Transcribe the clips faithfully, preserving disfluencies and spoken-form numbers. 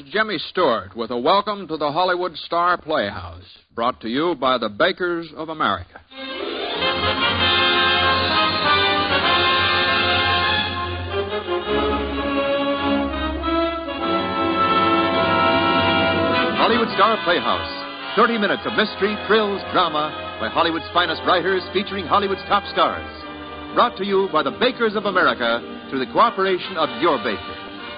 Jimmy Stewart with a welcome to the Hollywood Star Playhouse, brought to you by the Bakers of America. Hollywood Star Playhouse. thirty minutes of mystery, thrills, drama by Hollywood's finest writers featuring Hollywood's top stars. Brought to you by the Bakers of America through the cooperation of your baker.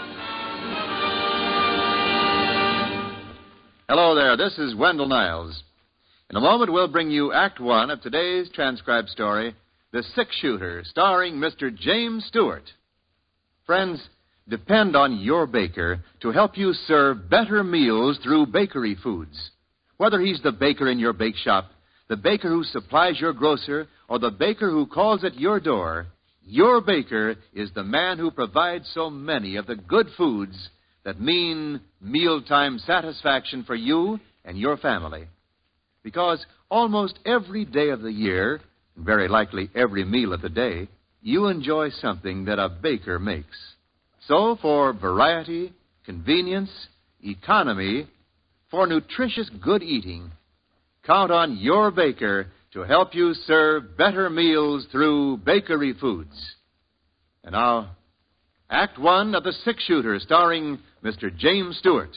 Hello there, this is Wendell Niles. In a moment, we'll bring you Act One of today's transcribed story, The Six-Shooter, starring Mister James Stewart. Friends, depend on your baker to help you serve better meals through bakery foods. Whether he's the baker in your bake shop, the baker who supplies your grocer, or the baker who calls at your door, your baker is the man who provides so many of the good foods that mean mealtime satisfaction for you and your family. Because almost every day of the year, and very likely every meal of the day, you enjoy something that a baker makes. So for variety, convenience, economy, for nutritious good eating, count on your baker to help you serve better meals through bakery foods. And now, Act One of The Six-Shooter, starring Mister James Stewart.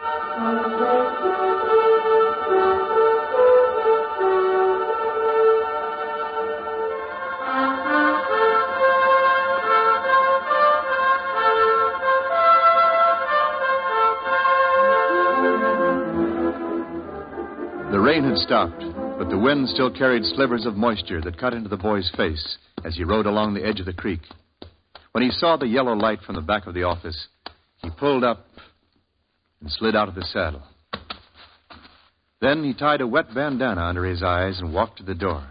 The rain had stopped, but the wind still carried slivers of moisture that cut into the boy's face as he rode along the edge of the creek. When he saw the yellow light from the back of the office, he pulled up and slid out of the saddle. Then he tied a wet bandana under his eyes and walked to the door.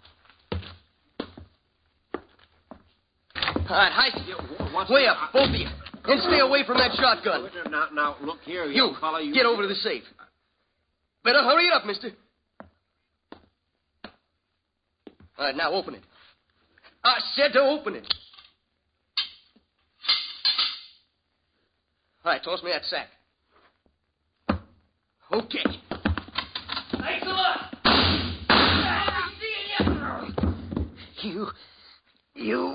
All right, hi. Way up, both of you. And stay away from that shotgun. Now, now, look here, You, young fella. You get over to the safe. Better hurry it up, mister. All right, now open it. I said to open it. All right, toss me that sack. Okay. Thanks a lot. I'll be seeing you. You. You.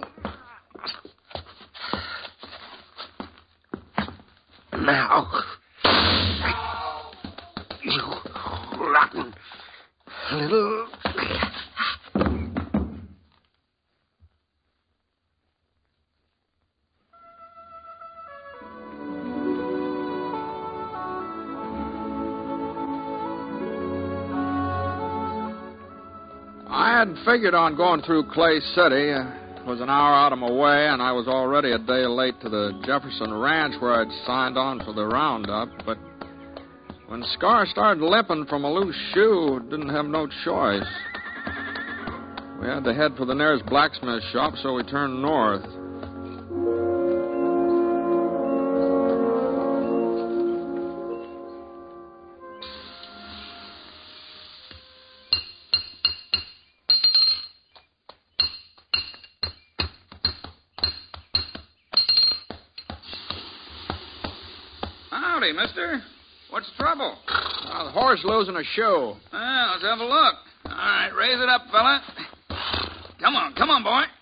Now. You rotten little... I had figured on going through Clay City. Uh, it was an hour out of my way, and I was already a day late to the Jefferson Ranch where I'd signed on for the roundup. But when Scar started limping from a loose shoe, didn't have no choice. We had to head for the nearest blacksmith shop, so we turned north. Howdy, mister. What's the trouble? Uh, the horse losing a shoe. Well, let's have a look. All right, raise it up, fella. Come on, come on, boy.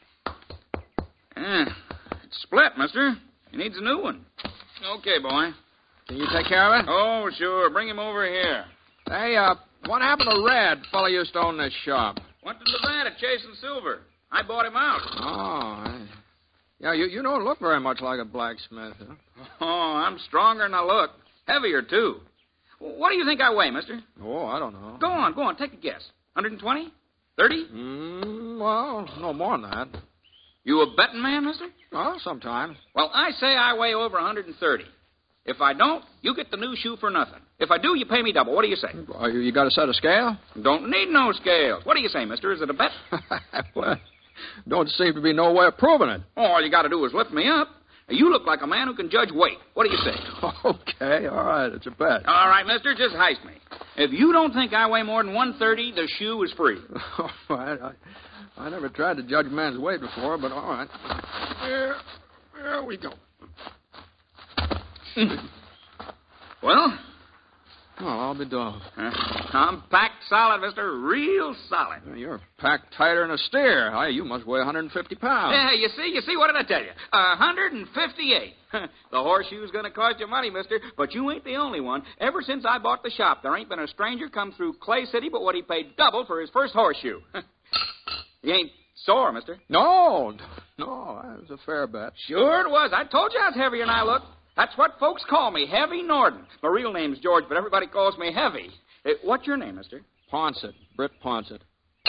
Yeah, it's split, mister. He needs a new one. Okay, boy. Can you take care of it? Oh, sure. Bring him over here. Hey, uh, what happened to Red? Fella used to own this shop. Went to Nevada chasing silver. I bought him out. Oh, I... yeah, you, you don't look very much like a blacksmith, huh? Oh, I'm stronger than I look. Heavier, too. What do you think I weigh, mister? Oh, I don't know. Go on, go on. Take a guess. one hundred twenty? thirty? Mm, well, no more than that. You a betting man, mister? Well, sometimes. Well, I say I weigh over one hundred thirty. If I don't, you get the new shoe for nothing. If I do, you pay me double. What do you say? Uh, you, you got a set of scale? Don't need no scales. What do you say, mister? Is it a bet? Well, don't seem to be no way of proving it. All you got to do is lift me up. You look like a man who can judge weight. What do you say? Okay, all right, it's a bet. All right, mister, just heist me. If you don't think I weigh more than one thirty, the shoe is free. All right, I, I never tried to judge a man's weight before, but all right. Here, here we go. Well? Well, I'll be dogged. Uh, I'm packed solid, mister. Real solid. You're packed tighter than a steer. Hey, you must weigh one hundred fifty pounds. Yeah, you see, you see, what did I tell you? one hundred fifty-eight. The horseshoe's going to cost you money, mister, but you ain't the only one. Ever since I bought the shop, there ain't been a stranger come through Clay City but what he paid double for his first horseshoe. You ain't sore, mister? No, no, that was a fair bet. Sure it was. I told you I was heavier than I look. That's what folks call me, Heavy Norden. My real name's George, but everybody calls me Heavy. Uh, what's your name, mister? Ponsett, Britt Ponsett.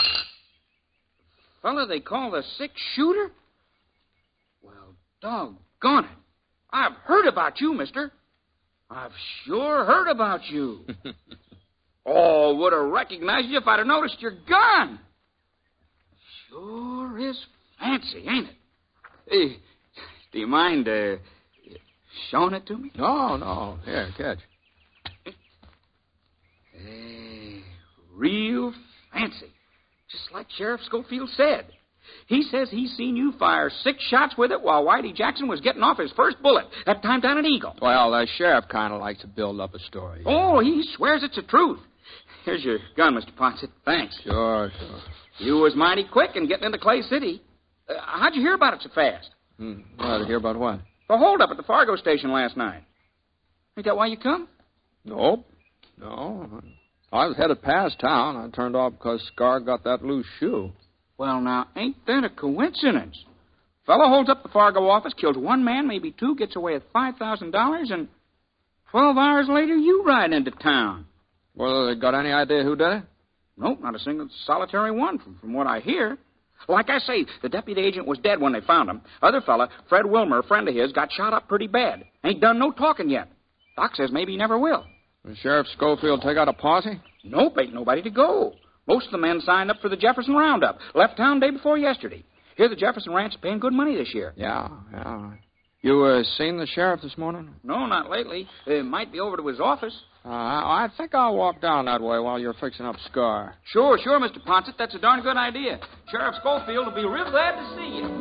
Fella they call the six-shooter? Well, doggone it. I've heard about you, mister. I've sure heard about you. Oh, would have recognized you if I'd have noticed your gun. Sure is fancy, ain't it? Hey, do you mind uh, showing it to me? No, no. Here, catch. Hey, real fancy. Just like Sheriff Schofield said. He says he's seen you fire six shots with it while Whitey Jackson was getting off his first bullet, that time down at Eagle. Well, the sheriff kind of likes to build up a story. Oh, he swears it's the truth. Here's your gun, Mister Ponsett. Thanks. Sure, sure. You was mighty quick in getting into Clay City. Uh, how'd you hear about it so fast? Hmm. Well, to hear about what? The holdup at the Fargo station last night. Ain't that why you come? Nope. No. I was headed past town. I turned off because Scar got that loose shoe. Well, now, ain't that a coincidence? Fellow holds up the Fargo office, kills one man, maybe two, gets away with five thousand dollars, and twelve hours later, you ride into town. Well, they got any idea who did it? Nope, not a single solitary one, from, from what I hear. Like I say, the deputy agent was dead when they found him. Other fella, Fred Wilmer, a friend of his, got shot up pretty bad. Ain't done no talking yet. Doc says maybe he never will. Did Sheriff Schofield take out a posse? Nope, ain't nobody to go. Most of the men signed up for the Jefferson Roundup. Left town day before yesterday. Here, the Jefferson Ranch is paying good money this year. Yeah, yeah. You uh, seen the sheriff this morning? No, not lately. Uh, might be over to his office. Uh, I think I'll walk down that way while you're fixing up Scar. Sure, sure, Mister Ponsett. That's a darn good idea. Sheriff Schofield will be real glad to see you.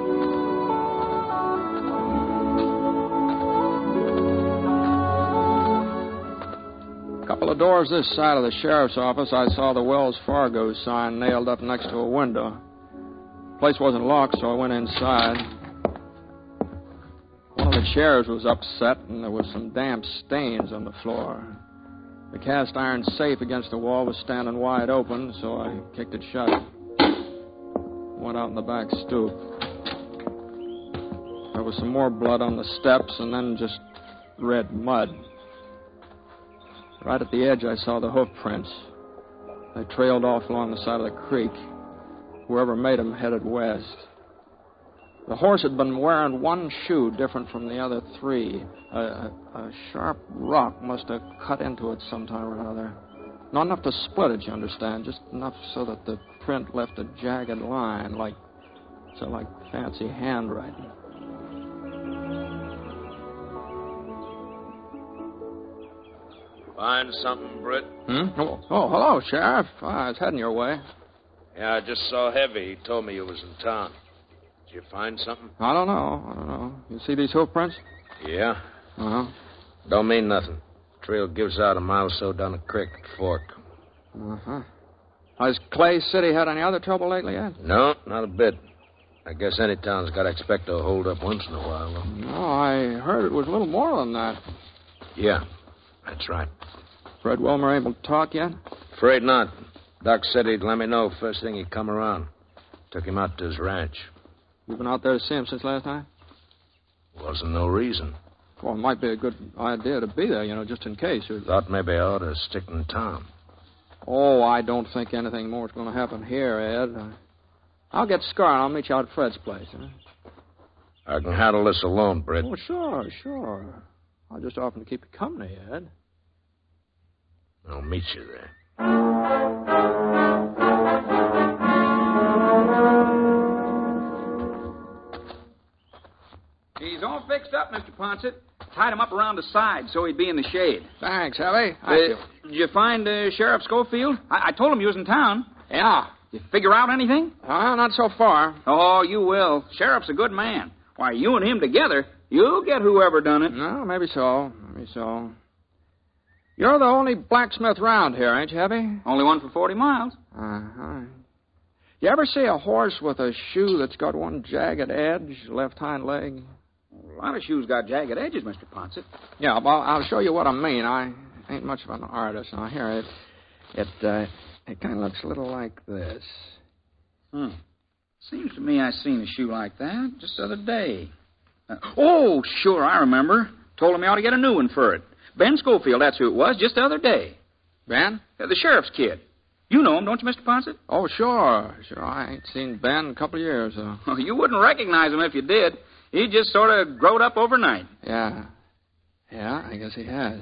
A couple of doors this side of the sheriff's office, I saw the Wells Fargo sign nailed up next to a window. The place wasn't locked, so I went inside. One of the chairs was upset, and there was some damp stains on the floor. The cast iron safe against the wall was standing wide open, so I kicked it shut. Went out in the back stoop. There was some more blood on the steps, and then just red mud. Right at the edge, I saw the hoof prints. They trailed off along the side of the creek. Whoever made them headed west. The horse had been wearing one shoe different from the other three. A, a, a sharp rock must have cut into it sometime or another. Not enough to split it, you understand, just enough so that the print left a jagged line, like, so like fancy handwriting. Find something, Britt? Hmm? Oh, oh, hello, Sheriff. I was heading your way. Yeah, I just saw Heavy. He told me you was in town. Did you find something? I don't know. I don't know. You see these hoof prints? Yeah. Uh-huh. Don't mean nothing. Trail gives out a mile or so down the creek at the fork. Uh-huh. Has Clay City had any other trouble lately yet? No, not a bit. I guess any town's got to expect a hold up once in a while, though. No, I heard it was a little more than that. Yeah, that's right. Fred Wilmer able to talk yet? Afraid not. Doc said he'd let me know first thing he'd come around. Took him out to his ranch. You been out there to see him since last night? Wasn't no reason. Well, it might be a good idea to be there, you know, just in case. Thought maybe I ought to stick in town. Oh, I don't think anything more is going to happen here, Ed. Uh, I'll get Scar and I'll meet you out at Fred's place. Huh? I can handle this alone, Britt. Oh, sure, sure. I'll just offer to keep you company, Ed. I'll meet you there. He's all fixed up, Mister Ponsett. Tied him up around the side so he'd be in the shade. Thanks, Heavy. Uh, did you find uh, Sheriff Schofield? I-, I told him you was in town. Yeah. You figure out anything? Uh, not so far. Oh, you will. Sheriff's a good man. Why, you and him together, you'll get whoever done it. No, maybe so. Maybe so. You're the only blacksmith round here, ain't you, Heavy? Only one for forty miles. Uh-huh. You ever see a horse with a shoe that's got one jagged edge, left hind leg? A lot of shoes got jagged edges, Mister Ponset. Yeah, well, I'll show you what I mean. I ain't much of an artist. Now, here, it, it, uh, it kind of looks a little like this. Hmm. Seems to me I seen a shoe like that just the other day. Uh, oh, sure, I remember. Told him he ought to get a new one for it. Ben Schofield, that's who it was, just the other day. Ben? Uh, the sheriff's kid. You know him, don't you, Mister Ponset? Oh, sure. Sure, I ain't seen Ben in a couple of years, though. Well, you wouldn't recognize him if you did. He just sort of growed up overnight. Yeah. Yeah, I guess he has.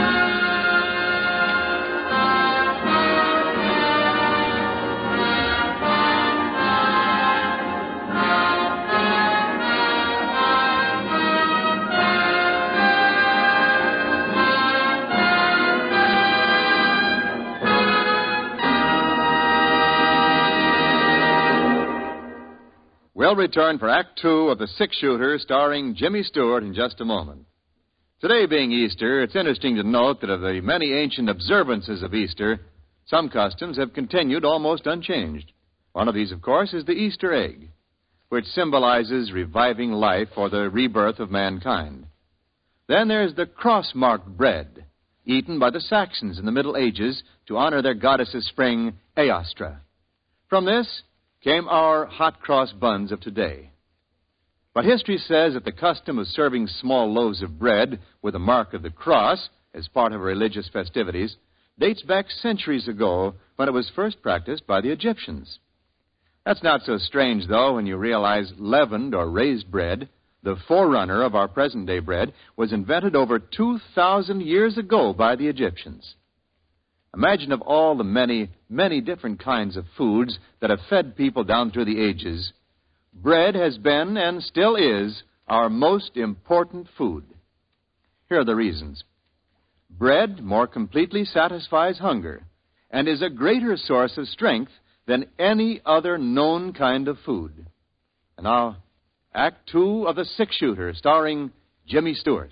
We'll return for Act Two of The Six Shooter, starring Jimmy Stewart, in just a moment. Today being Easter, it's interesting to note that of the many ancient observances of Easter, some customs have continued almost unchanged. One of these, of course, is the Easter egg, which symbolizes reviving life or the rebirth of mankind. Then there's the cross-marked bread, eaten by the Saxons in the Middle Ages to honor their goddess of spring, Aostra. From this came our hot cross buns of today. But history says that the custom of serving small loaves of bread with a mark of the cross as part of religious festivities dates back centuries ago when it was first practiced by the Egyptians. That's not so strange, though, when you realize leavened or raised bread, the forerunner of our present-day bread, was invented over two thousand years ago by the Egyptians. Imagine of all the many, many different kinds of foods that have fed people down through the ages, bread has been and still is our most important food. Here are the reasons. Bread more completely satisfies hunger and is a greater source of strength than any other known kind of food. And now, Act Two of The Six Shooter, starring Jimmy Stewart.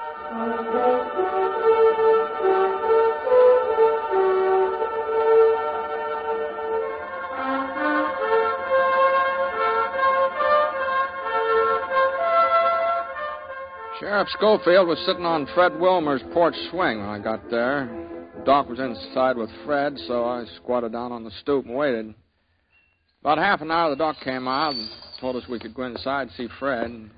Sheriff Schofield was sitting on Fred Wilmer's porch swing when I got there. Doc was inside with Fred, so I squatted down on the stoop and waited. About half an hour, the doc came out and told us we could go inside and see Fred.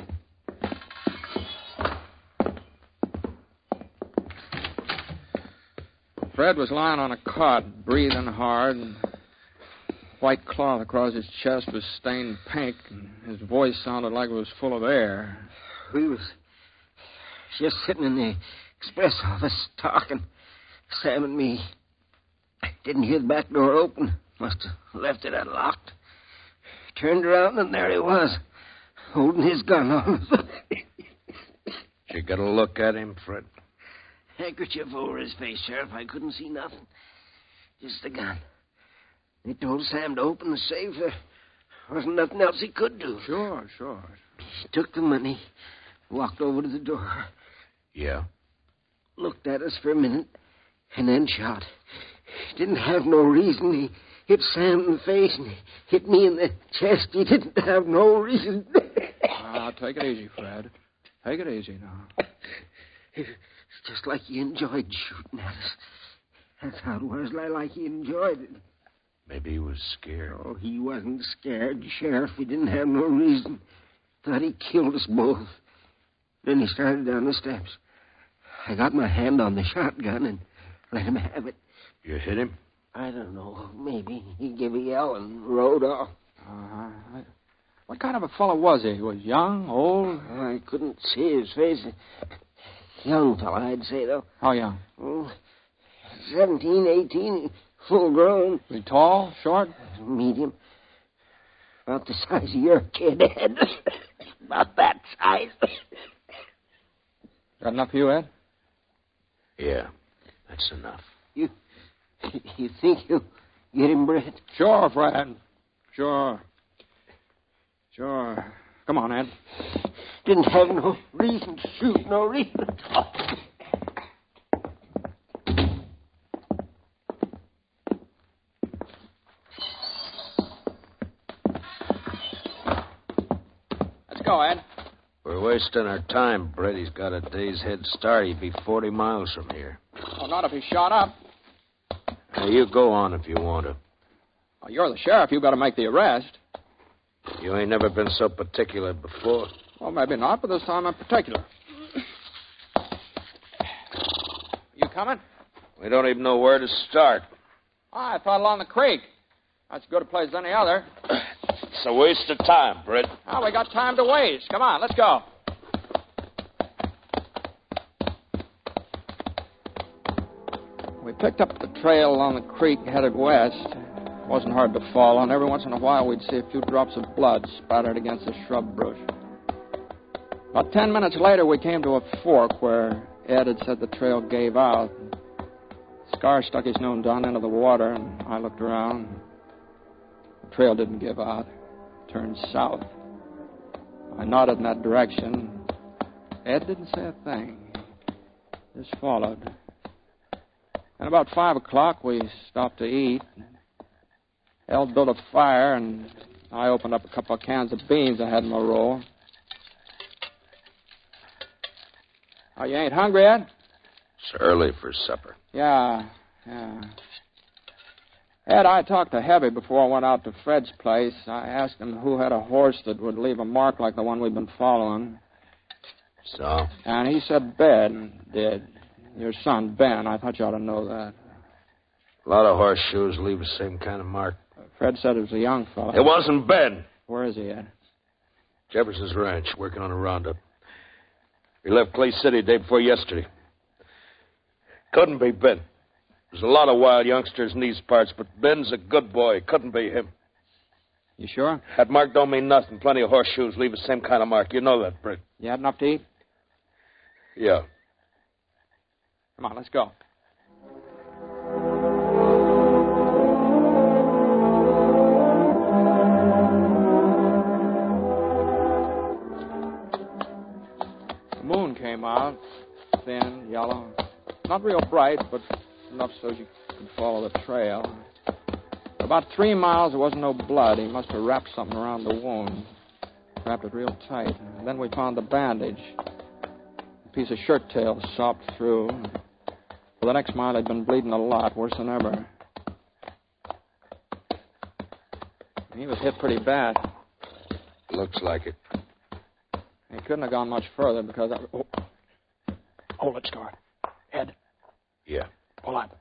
Fred was lying on a cot, breathing hard, and white cloth across his chest was stained pink, and his voice sounded like it was full of air. We was just sitting in the express office talking, Sam and me. Didn't hear the back door open. Must have left it unlocked. Turned around, and there he was, holding his gun on. Did you get a look at him, Fred? Handkerchief over his face, Sheriff. I couldn't see nothing. Just the gun. They told Sam to open the safe. There wasn't nothing else he could do. Sure, sure. He took the money, walked over to the door. Yeah? Looked at us for a minute, and then shot. Didn't have no reason. He hit Sam in the face and hit me in the chest. He didn't have no reason. Ah, take it easy, Fred. Take it easy now. It's just like he enjoyed shooting at us. That's how it was, like he enjoyed it. Maybe he was scared. Oh, he wasn't scared, Sheriff. He didn't have no reason. Thought he killed us both. Then he started down the steps. I got my hand on the shotgun and let him have it. You hit him? I don't know. Maybe he gave a yell and rode off. Uh-huh. What kind of a fellow was he? Was young, old? I couldn't see his face. Young fella, I'd say, though. How young? Oh, seventeen, eighteen, full grown. Was he tall, short? Medium. About the size of your kid, Ed. About that size. Got enough for you, Ed? Yeah, that's enough. You, you think you'll get him, Brett? Sure, Fred. Sure. Sure. Come on, Ed. Didn't have no reason to shoot, no reason. We're wasting our time, Brett. He's got a day's head start. He'd be forty miles from here. Oh, not if he's shot up. Now, you go on if you want to. Oh, you're the sheriff. You got to make the arrest. You ain't never been so particular before. Well, maybe not, but this time I'm particular. You coming? We don't even know where to start. Oh, I thought along the creek. That's as good a place as any other. It's a waste of time, Brett. Oh, we got time to waste. Come on, let's go. We picked up the trail along the creek and headed west. It wasn't hard to follow, and every once in a while we'd see a few drops of blood spattered against the shrub bush. About ten minutes later, we came to a fork where Ed had said the trail gave out. Scar stuck his nose down into the water, and I looked around. The trail didn't give out. It turned south. I nodded in that direction. Ed didn't say a thing. He just followed. And about five o'clock, we stopped to eat. El built a fire, and I opened up a couple of cans of beans I had in my roll. Oh, you ain't hungry yet? It's early for supper. Yeah, yeah. Ed, I talked to Heavy before I went out to Fred's place. I asked him who had a horse that would leave a mark like the one we've been following. So? And he said Ben did. Your son, Ben. I thought you ought to know that. A lot of horseshoes leave the same kind of mark. Fred said it was a young fellow. It wasn't Ben. Where is he at? Jefferson's ranch, working on a roundup. He left Clay City the day before yesterday. Couldn't be Ben. There's a lot of wild youngsters in these parts, but Ben's a good boy. Couldn't be him. You sure? That mark don't mean nothing. Plenty of horseshoes leave the same kind of mark. You know that, Britt. You had enough to eat? Yeah. Come on, let's go. The moon came out, thin, yellow. Not real bright, but enough so you could follow the trail. For about three miles, there wasn't no blood. He must have wrapped something around the wound. Wrapped it real tight. And then we found the bandage. A piece of shirt tail sopped through. For the next mile, he'd been bleeding a lot, worse than ever. He was hit pretty bad. Looks like it. He couldn't have gone much further because... I... Oh. Hold it, Scar. Ed. Yeah. Pull up.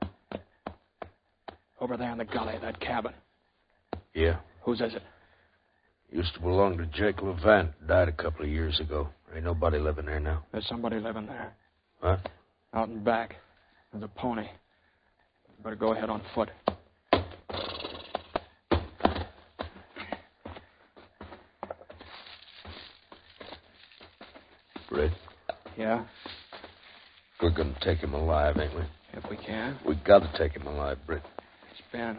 Over there in the gully, that cabin. Yeah. Whose is it? Used to belong to Jake Levant. Died a couple of years ago. Ain't nobody living there now. There's somebody living there. Huh? Out in back. There's a pony. Better go ahead on foot. Britt? Yeah? We're going to take him alive, ain't we? If we can. We got to take him alive, Britt. It's Ben.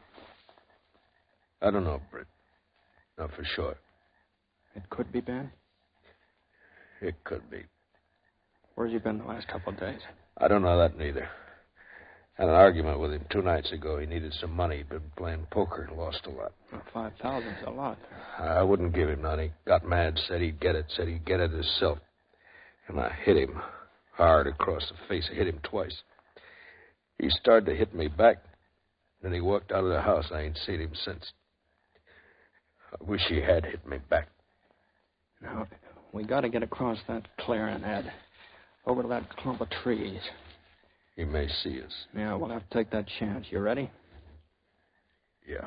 I don't know, Britt. Not for sure. It could be Ben? It could be. Where's he been the last couple of days? I don't know that neither. Had an argument with him two nights ago. He needed some money. He'd been playing poker and lost a lot. Well, five thousand's a lot. I wouldn't give him none. He got mad, said he'd get it, said he'd get it himself. And I hit him hard across the face. I hit him twice. He started to hit me back. Then he walked out of the house. I ain't seen him since. I wish he had hit me back. Now, we got to get across that clearing, Ed. Over to that clump of trees. He may see us. Yeah, we'll have to take that chance. You ready? Yeah.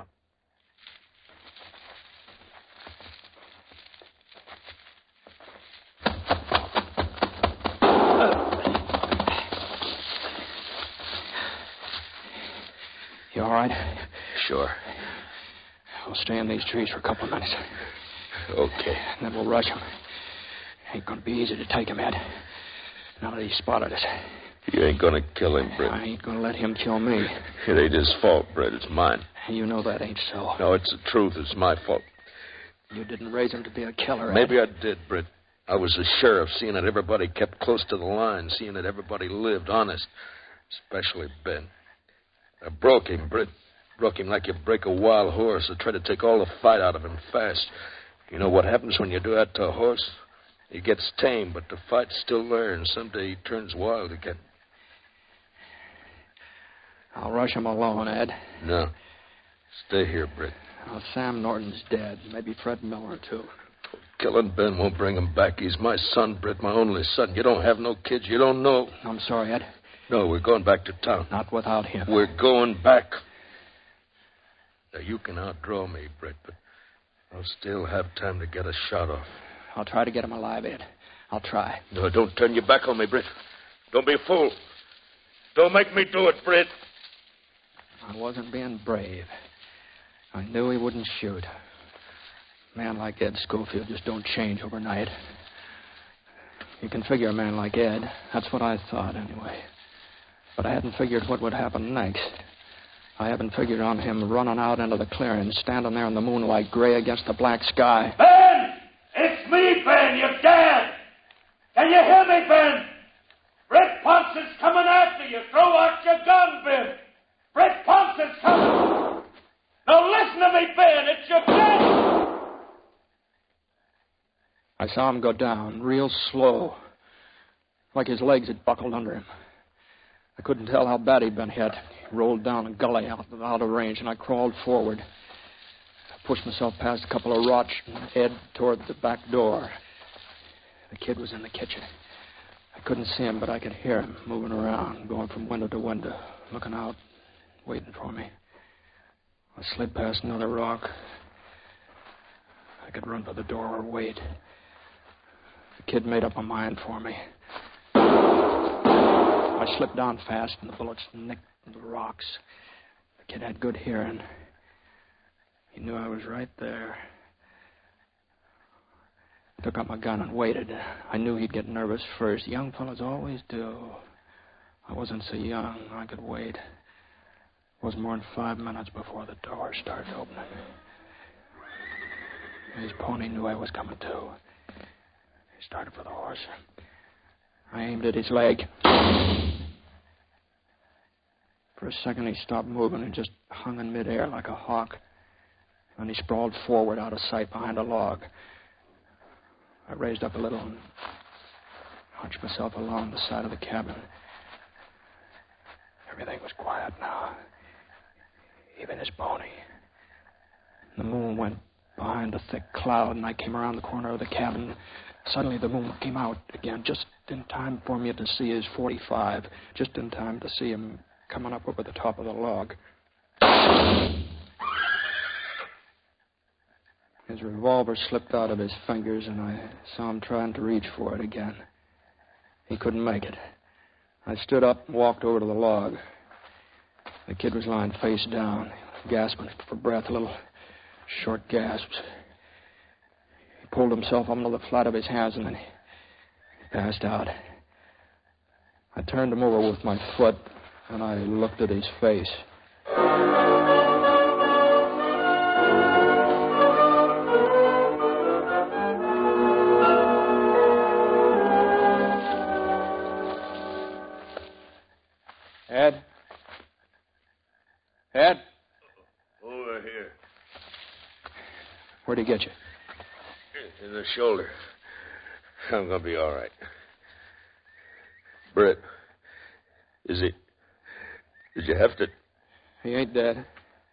You all right? Sure. We'll stay in these trees for a couple of minutes. Okay. And then we'll rush him. Ain't going to be easy to take him, Ed. Now that he's spotted us. You ain't going to kill him, Britt. I ain't going to let him kill me. It ain't his fault, Britt. It's mine. You know that ain't so. No, it's the truth. It's my fault. You didn't raise him to be a killer, Ed. Maybe I did, Britt. I was the sheriff, seeing that everybody kept close to the line, seeing that everybody lived honest, especially Ben. I broke him, Britt. Broke him like you break a wild horse. I tried to take all the fight out of him fast. You know what happens when you do that to a horse? He gets tame, but the fight's still there, and someday he turns wild again. I'll rush him alone, Ed. No. Stay here, Britt. Well, Sam Norton's dead. Maybe Fred Miller, too. Killing Ben won't bring him back. He's my son, Britt, my only son. You don't have no kids. You don't know. I'm sorry, Ed. No, we're going back to town. Not without him. We're going back. Now, you can outdraw me, Britt, but I'll still have time to get a shot off. I'll try to get him alive, Ed. I'll try. No, don't turn your back on me, Britt. Don't be a fool. Don't make me do it, Britt. I wasn't being brave. I knew he wouldn't shoot. A man like Ed Schofield just don't change overnight. You can figure a man like Ed. That's what I thought, anyway. But I hadn't figured what would happen next. I haven't figured on him running out into the clearing, standing there in the moonlight, gray against the black sky. Ben! It's me, Ben, your dad! Can you hear me, Ben? Brett Ponce is coming after you. Throw out your gun, Ben. Brett Ponce is coming. Now listen to me, Ben. It's your dad. I saw him go down, real slow, like his legs had buckled under him. I couldn't tell how bad he'd been hit. He rolled down a gully out, out of range, and I crawled forward. I pushed myself past a couple of rocks and Ed toward the back door. The kid was in the kitchen. I couldn't see him, but I could hear him moving around, going from window to window, looking out, waiting for me. I slid past another rock. I could run for the door or wait. The kid made up my mind for me. I slipped down fast, and the bullets nicked the rocks. The kid had good hearing. He knew I was right there. I took out my gun and waited. I knew he'd get nervous first. Young fellas always do. I wasn't so young. I could wait. It wasn't more than five minutes before the door started opening. His pony knew I was coming, too. He started for the horse. I aimed at his leg. For a second, he stopped moving and just hung in midair like a hawk. Then he sprawled forward out of sight behind a log. I raised up a little and hunched myself along the side of the cabin. Everything was quiet now. Even his pony. The moon went behind a thick cloud, and I came around the corner of the cabin. Suddenly the moon came out again, just in time for me to see his forty-five, just in time to see him coming up over the top of the log. His revolver slipped out of his fingers, and I saw him trying to reach for it again. He couldn't make it. I stood up and walked over to the log. The kid was lying face down, gasping for breath, little short gasps. He pulled himself up onto the flat of his hands, and then he passed out. I turned him over with my foot, and I looked at his face. Ed? Ed? Over here. Where'd he get you? In the shoulder. I'm going to be all right. Britt, is he... Did you have to... He ain't dead.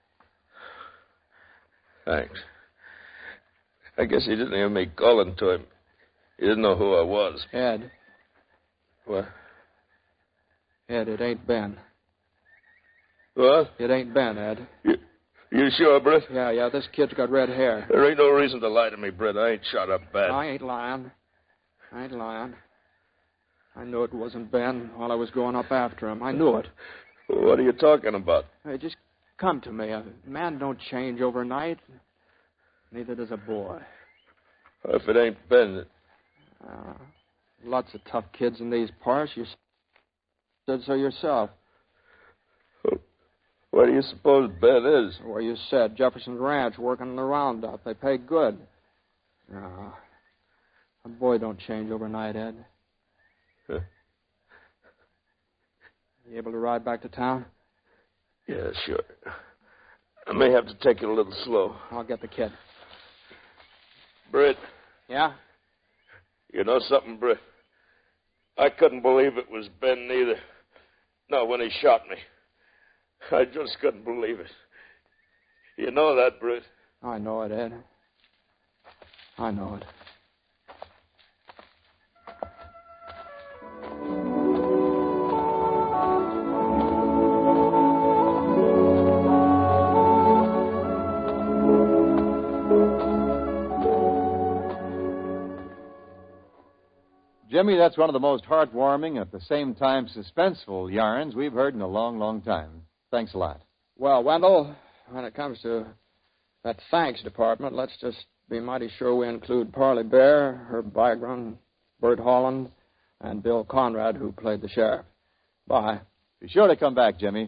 Thanks. I guess he didn't hear me calling to him. He didn't know who I was. Ed. What? Ed, it ain't Ben. What? It ain't Ben, Ed. You, you sure, Britt? Yeah, yeah, this kid's got red hair. There ain't no reason to lie to me, Britt. I ain't shot up bad. I ain't lying. I ain't lying. I knew it wasn't Ben while I was going up after him. I knew it. What are you talking about? Hey, just come to me. A man don't change overnight. Neither does a boy. If it ain't Ben... Uh, lots of tough kids in these parts. You said so yourself. Where do you suppose Ben is? Where you said, Jefferson's Ranch, working in the roundup. They pay good. No. A boy don't change overnight, Ed. Huh. You able to ride back to town? Yeah, sure. I may have to take it a little slow. I'll get the kid. Britt. Yeah? You know something, Britt? I couldn't believe it was Ben neither. No, when he shot me. I just couldn't believe it. You know that, Britt? I know it, Ed. I know it. Jimmy, that's one of the most heartwarming and at the same time suspenseful yarns we've heard in a long, long time. Thanks a lot. Well, Wendell, when it comes to that thanks department, let's just be mighty sure we include Parley Bear, Herb Bygren, Bert Holland, and Bill Conrad, who played the sheriff. Bye. Be sure to come back, Jimmy.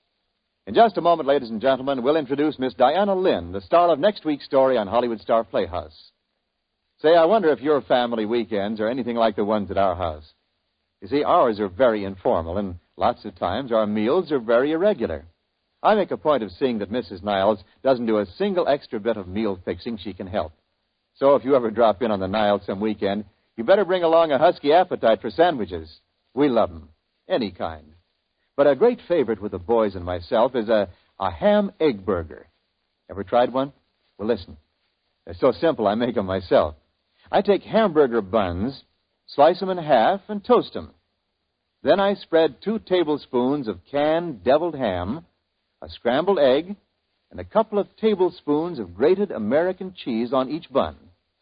In just a moment, ladies and gentlemen, we'll introduce Miss Diana Lynn, the star of next week's story on Hollywood Star Playhouse. Say, I wonder if your family weekends are anything like the ones at our house. You see, ours are very informal, and lots of times our meals are very irregular. I make a point of seeing that Missus Niles doesn't do a single extra bit of meal fixing she can help. So if you ever drop in on the Niles some weekend, you better bring along a husky appetite for sandwiches. We love them, any kind. But a great favorite with the boys and myself is a, a ham egg burger. Ever tried one? Well, listen. They're so simple I make them myself. I take hamburger buns, slice them in half, and toast them. Then I spread two tablespoons of canned deviled ham, a scrambled egg, and a couple of tablespoons of grated American cheese on each bun.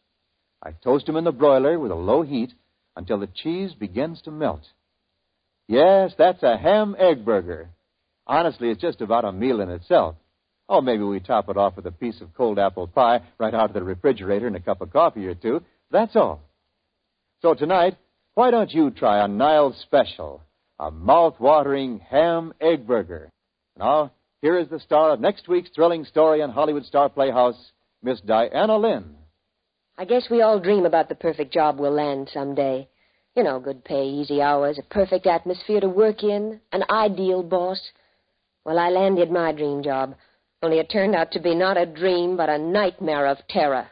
I toast them in the broiler with a low heat until the cheese begins to melt. Yes, that's a ham egg burger. Honestly, it's just about a meal in itself. Oh, maybe we top it off with a piece of cold apple pie right out of the refrigerator and a cup of coffee or two. That's all. So tonight, why don't you try a Niles special, a mouth-watering ham egg burger? Now, here is the star of next week's thrilling story on Hollywood Star Playhouse, Miss Diana Lynn. I guess we all dream about the perfect job we'll land someday. You know, good pay, easy hours, a perfect atmosphere to work in, an ideal boss. Well, I landed my dream job, only it turned out to be not a dream, but a nightmare of terror.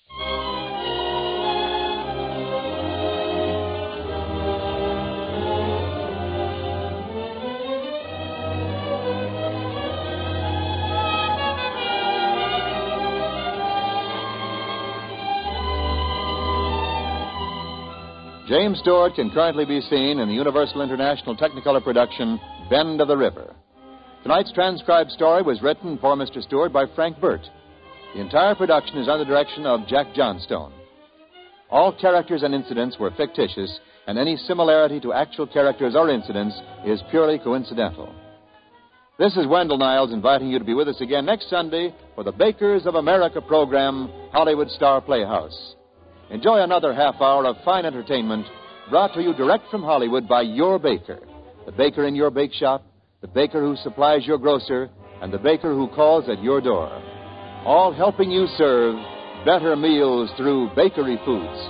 James Stewart can currently be seen in the Universal International Technicolor production, Bend of the River. Tonight's transcribed story was written for Mister Stewart by Frank Burt. The entire production is under the direction of Jack Johnstone. All characters and incidents were fictitious, and any similarity to actual characters or incidents is purely coincidental. This is Wendell Niles inviting you to be with us again next Sunday for the Bakers of America program, Hollywood Star Playhouse. Enjoy another half hour of fine entertainment brought to you direct from Hollywood by your baker. The baker in your bake shop, the baker who supplies your grocer, and the baker who calls at your door. All helping you serve better meals through bakery foods.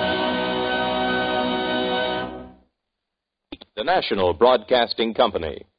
The National Broadcasting Company.